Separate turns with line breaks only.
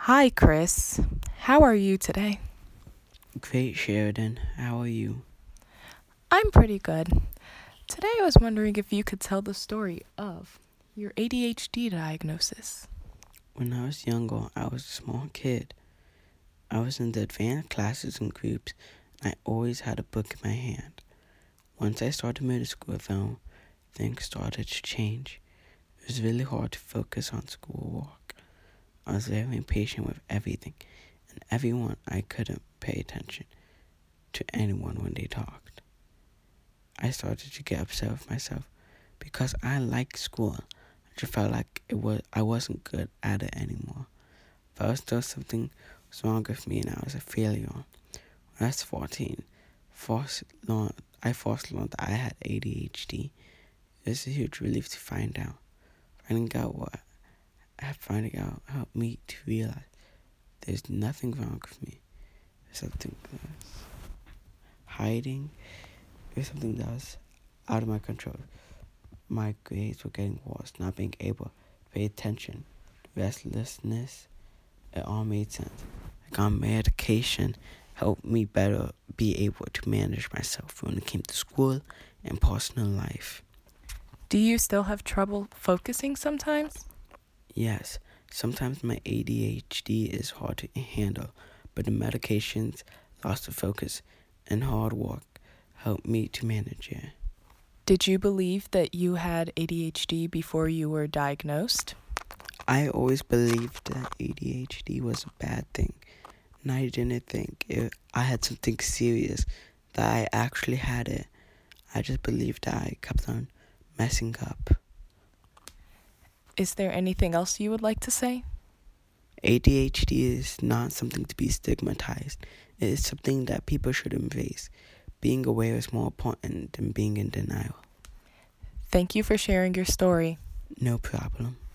Hi, Chris. How are you today?
Great, Sheridan. How are you?
I'm pretty good. Today I was wondering if you could tell the story of your ADHD diagnosis.
When I was younger, I was a small kid. I was in the advanced classes and groups, and I always had a book in my hand. Once I started middle school, though, things started to change. It was really hard to focus on schoolwork. I was very impatient with everything, and everyone. I couldn't pay attention to anyone when they talked. I started to get upset with myself because I liked school. I just felt like I wasn't good at it anymore. But was still something was wrong with me and I was a failure. When I was 14, I first learned that I had ADHD. It was a huge relief to find out. Finding out helped me to realize there's nothing wrong with me. There's something that's hiding. There's something that's out of my control. My grades were getting worse, not being able to pay attention, restlessness. It all made sense. I got medication, helped me better be able to manage myself when it came to school and personal life.
Do you still have trouble focusing sometimes?
Yes, sometimes my ADHD is hard to handle, but the medications, loss of focus, and hard work helped me to manage it.
Did you believe that you had ADHD before you were diagnosed?
I always believed that ADHD was a bad thing, and I didn't think I had something serious, that I actually had it. I just believed that I kept on messing up.
Is there anything else you would like to say?
ADHD is not something to be stigmatized. It is something that people should embrace. Being aware is more important than being in denial.
Thank you for sharing your story.
No problem.